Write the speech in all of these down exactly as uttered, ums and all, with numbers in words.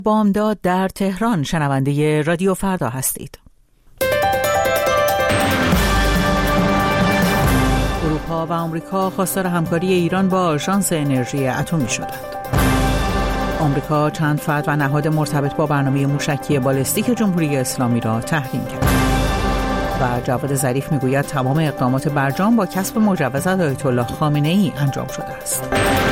بامداد در تهران شنونده رادیو فردا هستید. اروپا و آمریکا خواستار همکاری ایران با آژانس انرژی اتمی شدند. آمریکا چند فرد و نهاد مرتبط با برنامه موشکی بالستیک جمهوری اسلامی را تحریم کرد. و جواد ظریف میگوید تمام اقدامات برجام با کسب مجوز آیت الله خامنه‌ای انجام شده است.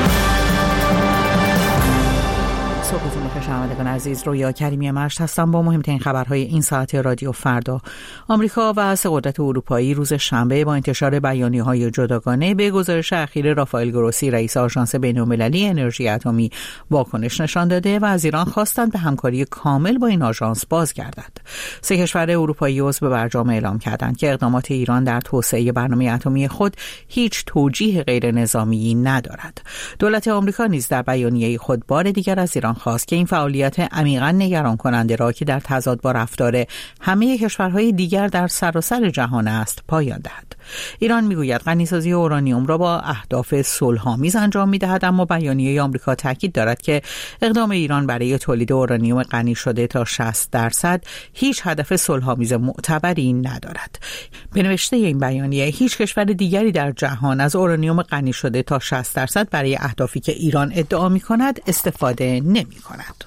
صبحتون بخیر شنوندگان عزیز، رویا کریمی مشت هستم با مهمترین خبرهای این ساعت رادیو فردا. آمریکا و سه قدرت اروپایی روز شنبه با انتشار بیانیه‌های جداگانه به گزارش اخیر رافائل گروسی رئیس آژانس بین‌المللی انرژی اتمی واکنش نشان داده و از ایران خواستند به همکاری کامل با این آژانس بازگردد. سه کشور اروپایی عضو برجام اعلام کردند که اقدامات ایران در توسعه برنامه اتمی خود هیچ توجیه غیر نظامی ندارد. دولت آمریکا نیز در بیانیه خود بار دیگر از ایران خواست که این فعالیت عمیقاً نگران کننده را که در تضاد با رفتار همه کشورهای دیگر در سراسر جهان است پایان دهد. ایران میگوید غنیسازی اورانیوم را با اهداف صلح‌آمیز انجام می‌دهد، اما بیانیه آمریکا تاکید دارد که اقدام ایران برای تولید اورانیوم غنی شده تا شصت درصد هیچ هدف صلح‌آمیز معتبری ندارد. به نوشته این بیانیه هیچ کشور دیگری در جهان از اورانیوم غنی شده تا شصت درصد برای اهدافی که ایران ادعا می‌کند استفاده نمی‌کند.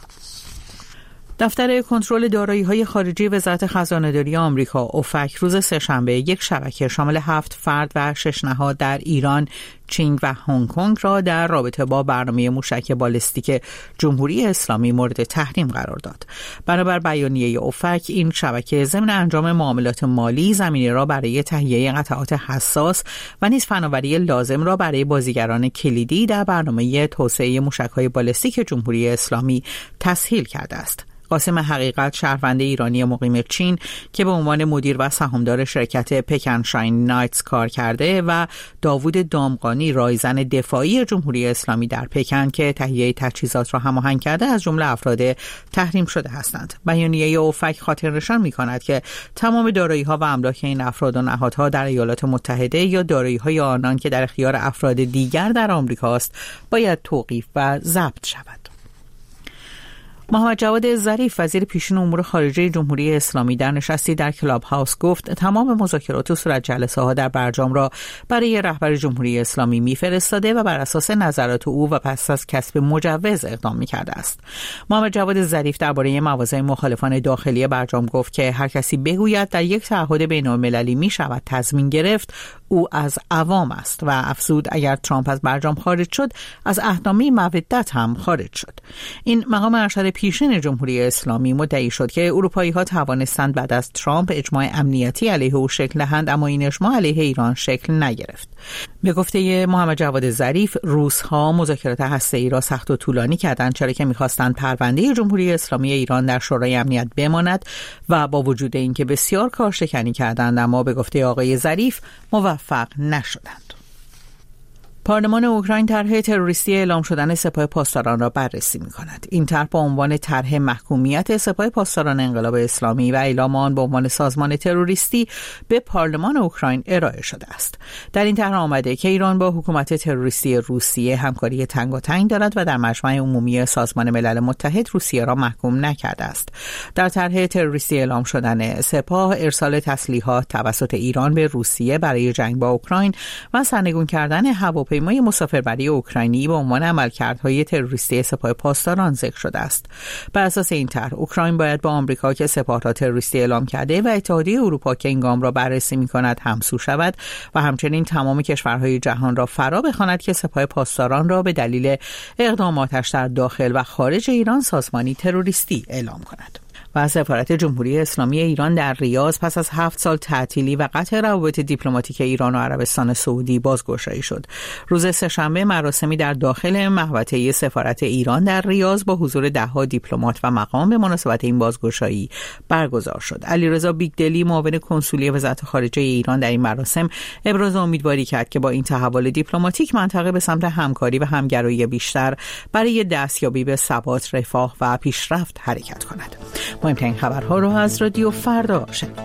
دفتر کنترل دارایی‌های خارجی وزارت خزانه‌داری آمریکا اوفک روز سه‌شنبه یک شبکه شامل هفت فرد و شش نهاد در ایران، چین و هنگ کنگ را در رابطه با برنامه موشک بالستیک جمهوری اسلامی مورد تحریم قرار داد. بنابر بیانیه اوفک این شبکه ضمن انجام معاملات مالی زمینه را برای تهیه قطعات حساس و نیز فناوری لازم را برای بازیگران کلیدی در برنامه توسعه موشک‌های بالستیک جمهوری اسلامی تسهیل کرده است. قاسم حقیقت شهروند ایرانی مقیم چین که به عنوان مدیر و سهامدار شرکت پکن شاین نایتس کار کرده و داوود دامغانی رایزن دفاعی جمهوری اسلامی در پکن که تهیه تجهیزات را هماهنگ کرده از جمله افراد تحریم شده هستند. بیانیه اوفک خاطرنشان می‌کند که تمام دارایی‌ها و املاک این افراد و نهادها در ایالات متحده یا دارایی‌های آنان که در اختیار افراد دیگر در آمریکاست باید توقیف و ضبط شود. محمد جواد ظریف وزیر پیشین امور خارجه جمهوری اسلامی در نشستی در کلاب هاوس گفت تمام مذاکرات و صورت جلسه ها در برجام را برای رهبر جمهوری اسلامی میفرستاده و بر اساس نظرات او و پس از کسب مجوز اقدام میکرده است. محمد جواد ظریف درباره مواضع مخالفان داخلی برجام گفت که هر کسی بگوید در یک تعهد بین‌المللی میشود تضمین گرفت، او از عوام است و افزود اگر ترامپ از برجام خارج شد از عهدنامه مودت هم خارج شد. این مقام ارشد پیشین جمهوری اسلامی مدعی شد که اروپایی‌ها توانستند بعد از ترامپ اجماع امنیتی علیه او شکل دهند، اما این اجماع علیه ایران شکل نگرفت. به گفته محمد جواد ظریف روس‌ها مذاکرات هسته‌ای را سخت و طولانی کردند چرا که می‌خواستند پرونده جمهوری اسلامی ایران در شورای امنیت بماند و با وجود اینکه بسیار کارشکنی کردند اما به گفته آقای ظریف موفق نشدند. پارلمان اوکراین طرح تروریستی اعلام شدن سپاه پاسداران را بررسی می‌کند. این طرح با عنوان طرح محکومیت سپاه پاسداران انقلاب اسلامی و اعلام آن به عنوان سازمان تروریستی به پارلمان اوکراین ارائه شده است. در این طرح آمده که ایران با حکومت تروریستی روسیه همکاری تنگاتنگ دارد و در مجمع عمومی سازمان ملل متحد روسیه را محکوم نکرده است. در طرح تروریستی اعلام شدن سپاه ارسال تسلیحات توسط ایران به روسیه برای جنگ با اوکراین و سرنگون کردن هوا پیمای مسافربری اوکراینی به عنوان عملکردهای تروریستی سپاه پاسداران ذکر شده است. بر اساس این طرح اوکراین باید با آمریکا که سپاه را تروریستی اعلام کرده و اتحادیه اروپا که این گام را بررسی می‌کند همسو شود و همچنین تمام کشورهای جهان را فرا بخواند که سپاه پاسداران را به دلیل اقداماتش در داخل و خارج ایران سازمانی تروریستی اعلام کند. و سفارت جمهوری اسلامی ایران در ریاض پس از هفت سال تعطیلی و قطع روابط دیپلماتیک ایران و عربستان سعودی بازگشایی شد. روز سه‌شنبه مراسمی در داخل محوطه سفارت ایران در ریاض با حضور ده‌ها دیپلمات و مقام به مناسبت این بازگشایی برگزار شد. علیرضا بیگدلی معاون کنسولی وزارت خارجه ایران در این مراسم ابراز امیدواری کرد که با این تحول دیپلماتیک منطقه به سمت همکاری و همگرایی بیشتر برای دستیابی به ثبات، رفاه و پیشرفت حرکت کند. مهمترین خبرها رو از رادیو فردا شنید.